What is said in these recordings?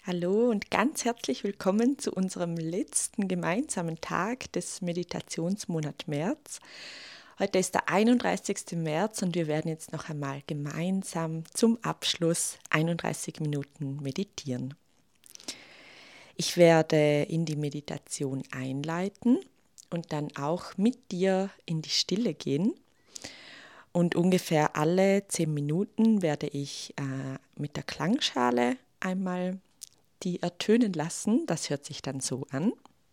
Hallo und ganz herzlich willkommen zu unserem letzten gemeinsamen Tag des Meditationsmonat März. Heute ist der 31. März und wir werden jetzt noch einmal gemeinsam zum Abschluss 31 Minuten meditieren. Ich werde in die Meditation einleiten und dann auch mit dir in die Stille gehen. Und ungefähr alle 10 Minuten werde ich mit der Klangschale einmal die ertönen lassen. Das hört sich dann so an.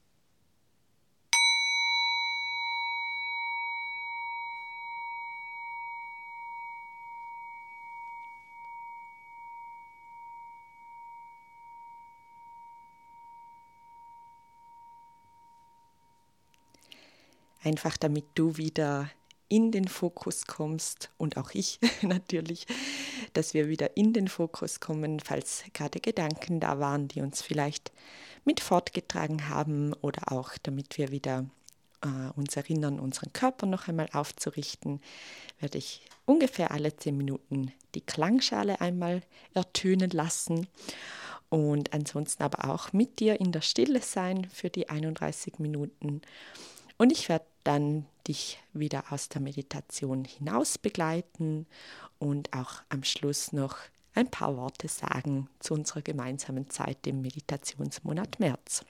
Einfach damit du wieder in den Fokus kommst und auch ich natürlich, dass wir wieder in den Fokus kommen, falls gerade Gedanken da waren, die uns vielleicht mit fortgetragen haben oder auch damit wir wieder uns erinnern, unseren Körper noch einmal aufzurichten, werde ich ungefähr alle 10 Minuten die Klangschale einmal ertönen lassen und ansonsten aber auch mit dir in der Stille sein für die 31 Minuten. Und ich werde dann dich wieder aus der Meditation hinaus begleiten und auch am Schluss noch ein paar Worte sagen zu unserer gemeinsamen Zeit im Meditationsmonat März.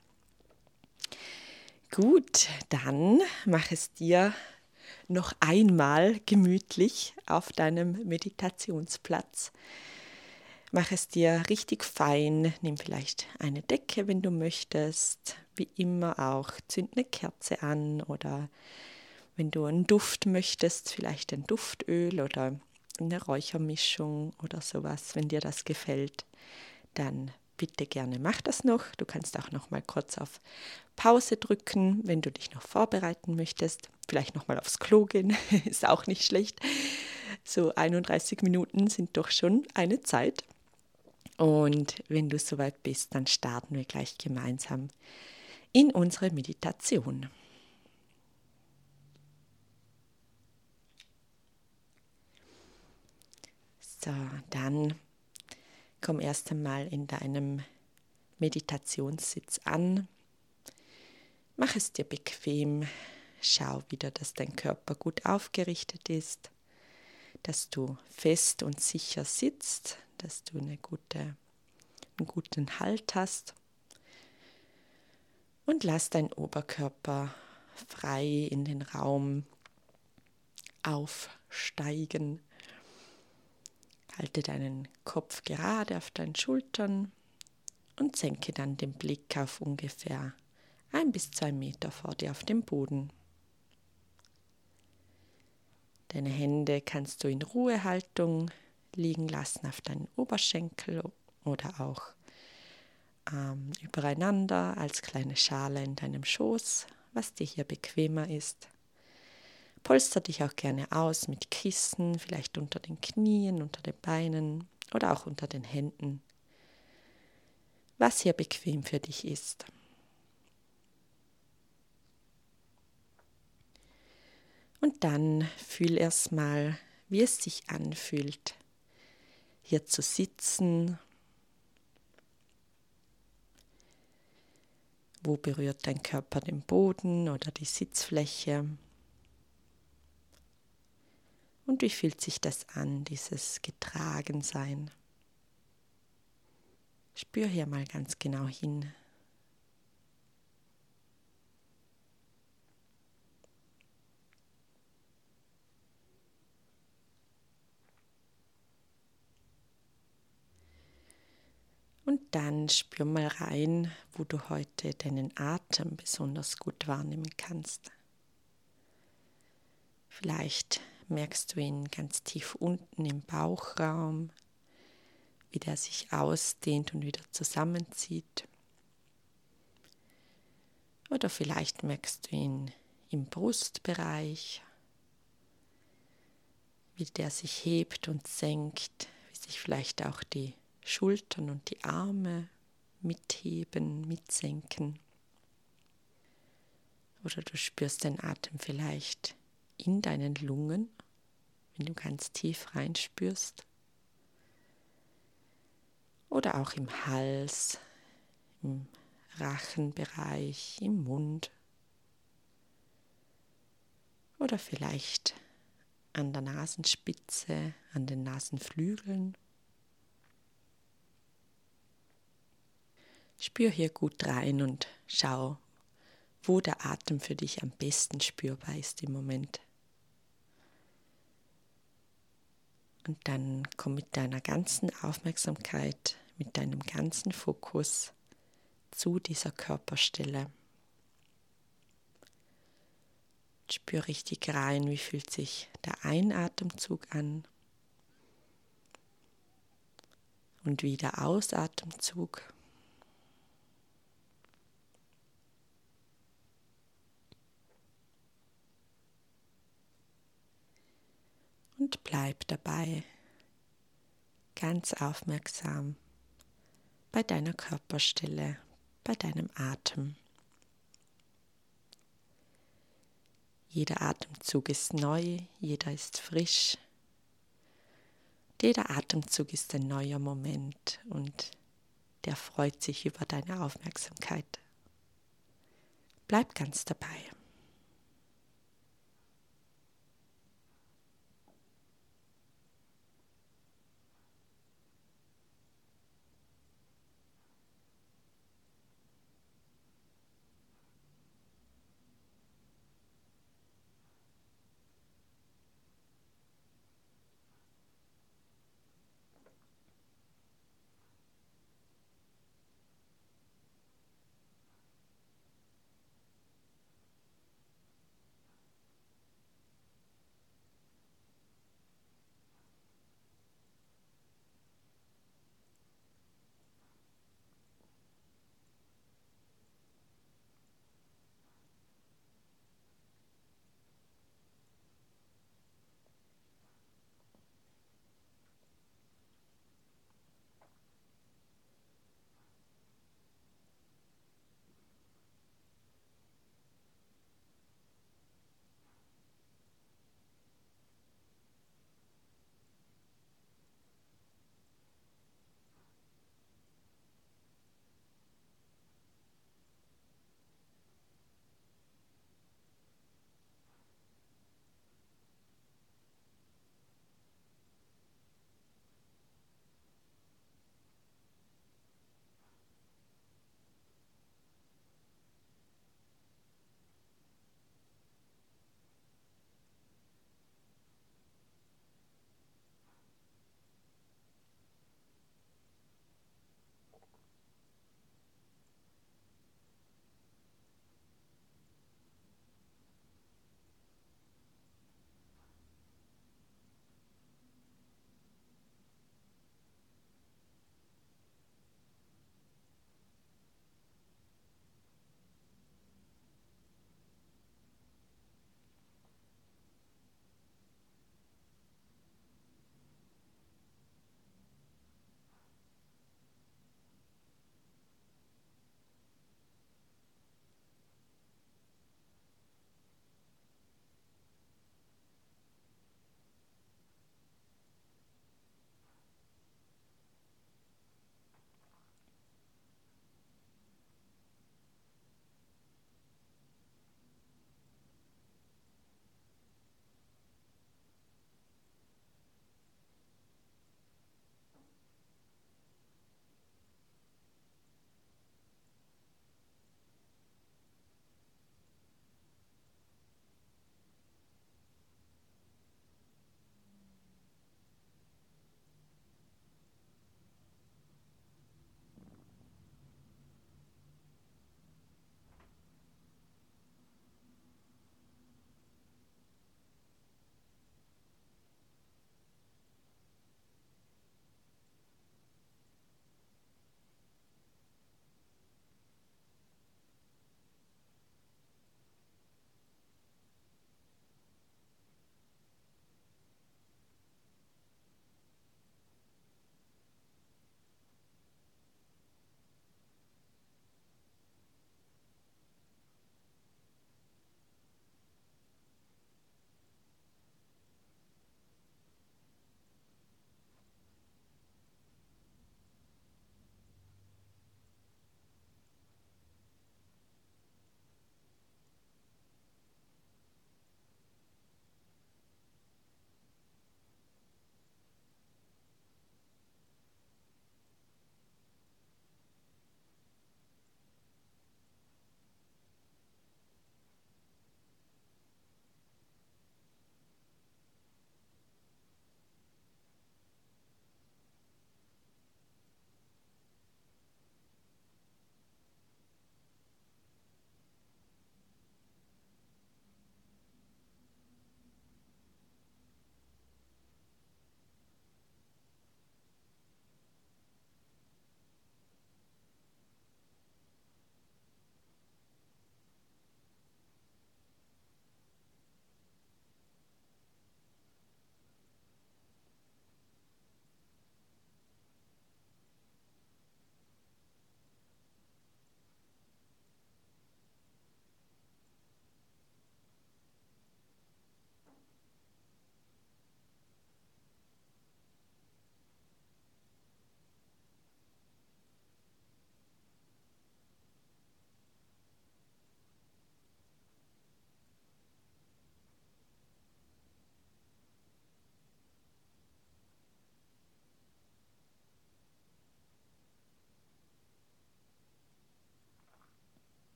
Gut, dann mach es dir noch einmal gemütlich auf deinem Meditationsplatz. Mach es dir richtig fein, nimm vielleicht eine Decke, wenn du möchtest, wie immer auch, zünd eine Kerze an oder wenn du einen Duft möchtest, vielleicht ein Duftöl oder eine Räuchermischung oder sowas, wenn dir das gefällt, dann bitte gerne mach das noch. Du kannst auch noch mal kurz auf Pause drücken, wenn du dich noch vorbereiten möchtest. Vielleicht noch mal aufs Klo gehen, ist auch nicht schlecht. So 31 Minuten sind doch schon eine Zeit. Und wenn du soweit bist, dann starten wir gleich gemeinsam in unsere Meditation. So, dann komm erst einmal in deinem Meditationssitz an. Mach es dir bequem. Schau wieder, dass dein Körper gut aufgerichtet ist, dass du fest und sicher sitzt, dass du einen guten Halt hast. Und lass deinen Oberkörper frei in den Raum aufsteigen. Halte deinen Kopf gerade auf deinen Schultern und senke dann den Blick auf ungefähr 1 bis 2 Meter vor dir auf dem Boden. Deine Hände kannst du in Ruhehaltung liegen lassen auf deinen Oberschenkel oder auch übereinander als kleine Schale in deinem Schoß, was dir hier bequemer ist. Polster dich auch gerne aus mit Kissen, vielleicht unter den Knien, unter den Beinen oder auch unter den Händen, was hier bequem für dich ist. Und dann fühl erstmal, wie es sich anfühlt, hier zu sitzen. Wo berührt dein Körper den Boden oder die Sitzfläche? Und wie fühlt sich das an, dieses Getragensein? Spür hier mal ganz genau hin. Und dann spür mal rein, wo du heute deinen Atem besonders gut wahrnehmen kannst. Vielleicht merkst du ihn ganz tief unten im Bauchraum, wie der sich ausdehnt und wieder zusammenzieht. Oder vielleicht merkst du ihn im Brustbereich, wie der sich hebt und senkt, wie sich vielleicht auch die Schultern und die Arme mitheben, mitsenken. Oder du spürst den Atem vielleicht in deinen Lungen, wenn du ganz tief reinspürst. Oder auch im Hals, im Rachenbereich, im Mund oder vielleicht an der Nasenspitze, an den Nasenflügeln. Spür hier gut rein und schau, wo der Atem für dich am besten spürbar ist im Moment. Und dann komm mit deiner ganzen Aufmerksamkeit, mit deinem ganzen Fokus zu dieser Körperstelle. Spür richtig rein, wie fühlt sich der Einatemzug an und wie der Ausatemzug. Und bleib dabei ganz aufmerksam bei deiner Körperstelle, bei deinem Atem. Jeder Atemzug ist neu, jeder ist frisch. Jeder Atemzug ist ein neuer Moment und der freut sich über deine Aufmerksamkeit. Bleib ganz dabei.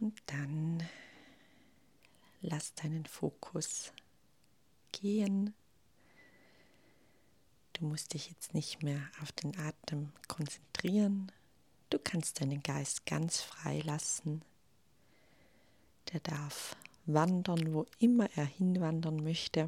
Und dann lass deinen Fokus gehen. Du musst dich jetzt nicht mehr auf den Atem konzentrieren. Du kannst deinen Geist ganz frei lassen. Der darf wandern, wo immer er hinwandern möchte.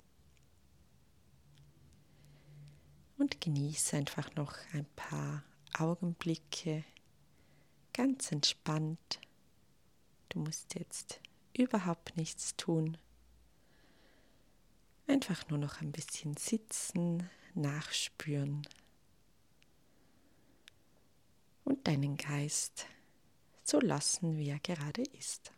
Und genieße einfach noch ein paar Augenblicke ganz entspannt. Du musst jetzt überhaupt nichts tun. Einfach nur noch ein bisschen sitzen, nachspüren und deinen Geist so lassen, wie er gerade ist.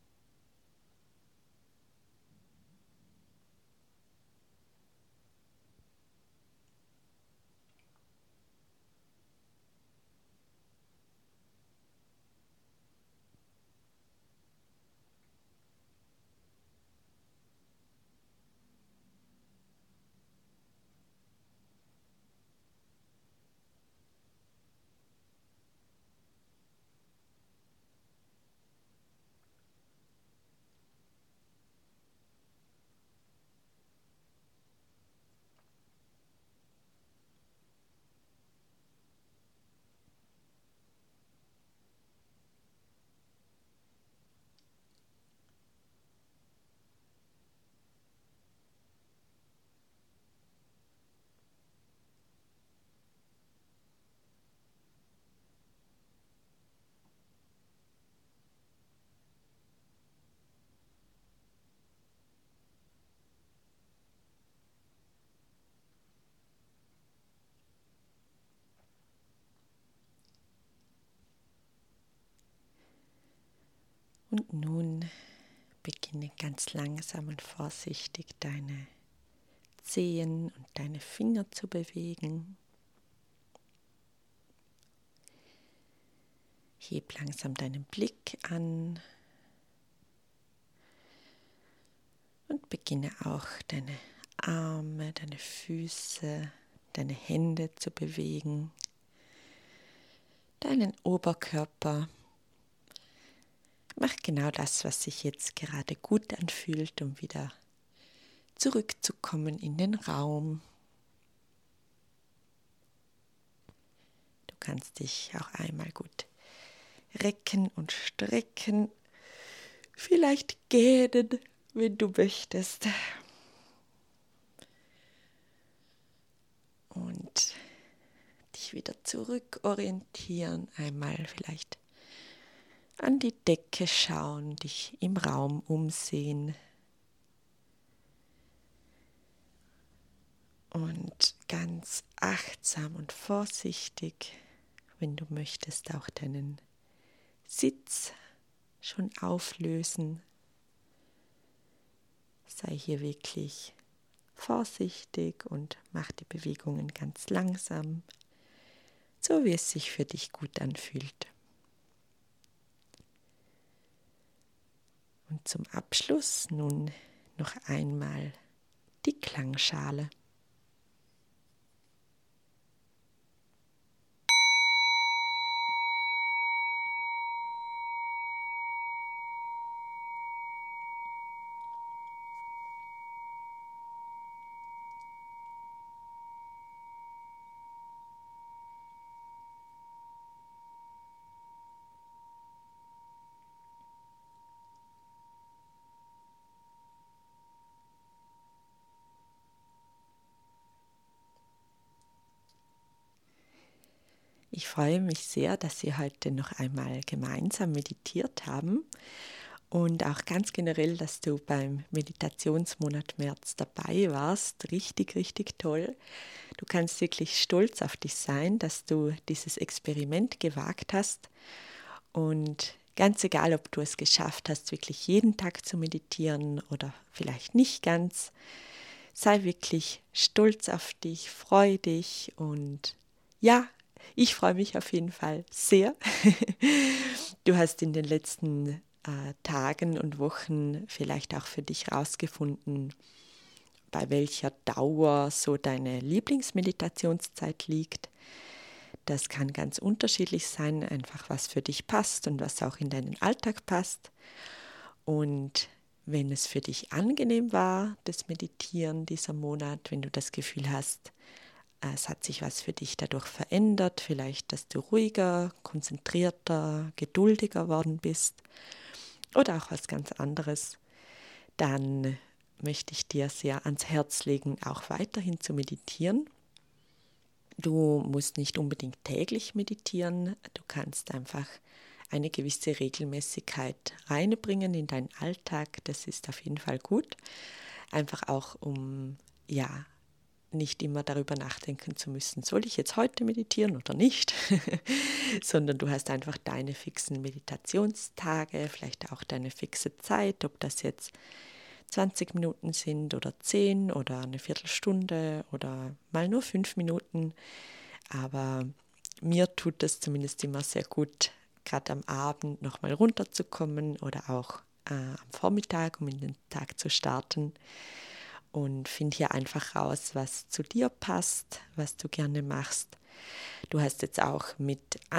Und nun beginne ganz langsam und vorsichtig deine Zehen und deine Finger zu bewegen. Heb langsam deinen Blick an und beginne auch deine Arme, deine Füße, deine Hände zu bewegen, deinen Oberkörper. Mach genau das, was sich jetzt gerade gut anfühlt, um wieder zurückzukommen in den Raum. Du kannst dich auch einmal gut recken und strecken, vielleicht gähnen, wenn du möchtest. Und dich wieder zurückorientieren, einmal vielleicht an die Decke schauen, dich im Raum umsehen und ganz achtsam und vorsichtig, wenn du möchtest, auch deinen Sitz schon auflösen. Sei hier wirklich vorsichtig und mach die Bewegungen ganz langsam, so wie es sich für dich gut anfühlt. Und zum Abschluss nun noch einmal die Klangschale. Ich freue mich sehr, dass Sie heute noch einmal gemeinsam meditiert haben und auch ganz generell, dass du beim Meditationsmonat März dabei warst. Richtig, richtig toll. Du kannst wirklich stolz auf dich sein, dass du dieses Experiment gewagt hast und ganz egal, ob du es geschafft hast, wirklich jeden Tag zu meditieren oder vielleicht nicht ganz, sei wirklich stolz auf dich, freu dich und ja, ich freue mich auf jeden Fall sehr. Du hast in den letzten Tagen und Wochen vielleicht auch für dich herausgefunden, bei welcher Dauer so deine Lieblingsmeditationszeit liegt. Das kann ganz unterschiedlich sein, einfach was für dich passt und was auch in deinen Alltag passt. Und wenn es für dich angenehm war, das Meditieren dieser Monat, wenn du das Gefühl hast, es hat sich was für dich dadurch verändert, vielleicht, dass du ruhiger, konzentrierter, geduldiger worden bist oder auch was ganz anderes, dann möchte ich dir sehr ans Herz legen, auch weiterhin zu meditieren. Du musst nicht unbedingt täglich meditieren, du kannst einfach eine gewisse Regelmäßigkeit reinbringen in deinen Alltag, das ist auf jeden Fall gut. Einfach auch, um nicht immer darüber nachdenken zu müssen, soll ich jetzt heute meditieren oder nicht, sondern du hast einfach deine fixen Meditationstage, vielleicht auch deine fixe Zeit, ob das jetzt 20 Minuten sind oder 10 oder eine Viertelstunde oder mal nur 5 Minuten. Aber mir tut es zumindest immer sehr gut, gerade am Abend nochmal runterzukommen oder auch am Vormittag, um in den Tag zu starten. Und finde hier einfach raus, was zu dir passt, was du gerne machst. Du hast jetzt auch mit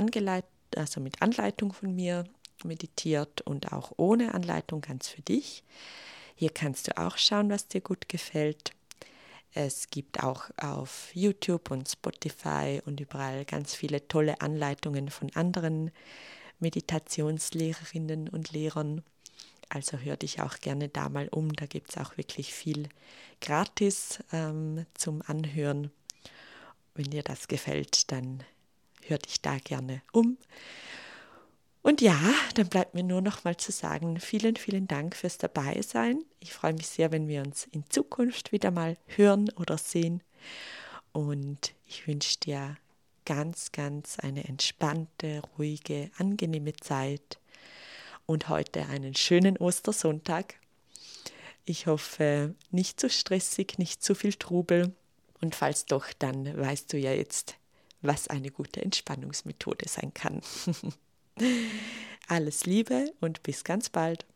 Anleitung von mir meditiert und auch ohne Anleitung ganz für dich. Hier kannst du auch schauen, was dir gut gefällt. Es gibt auch auf YouTube und Spotify und überall ganz viele tolle Anleitungen von anderen Meditationslehrerinnen und Lehrern. Also hör dich auch gerne da mal um. Da gibt es auch wirklich viel gratis zum Anhören. Wenn dir das gefällt, dann hör dich da gerne um. Und ja, dann bleibt mir nur noch mal zu sagen, vielen, vielen Dank fürs Dabeisein. Ich freue mich sehr, wenn wir uns in Zukunft wieder mal hören oder sehen. Und ich wünsche dir ganz, ganz eine entspannte, ruhige, angenehme Zeit. Und heute einen schönen Ostersonntag. Ich hoffe, nicht zu stressig, nicht zu viel Trubel. Und falls doch, dann weißt du ja jetzt, was eine gute Entspannungsmethode sein kann. Alles Liebe und bis ganz bald.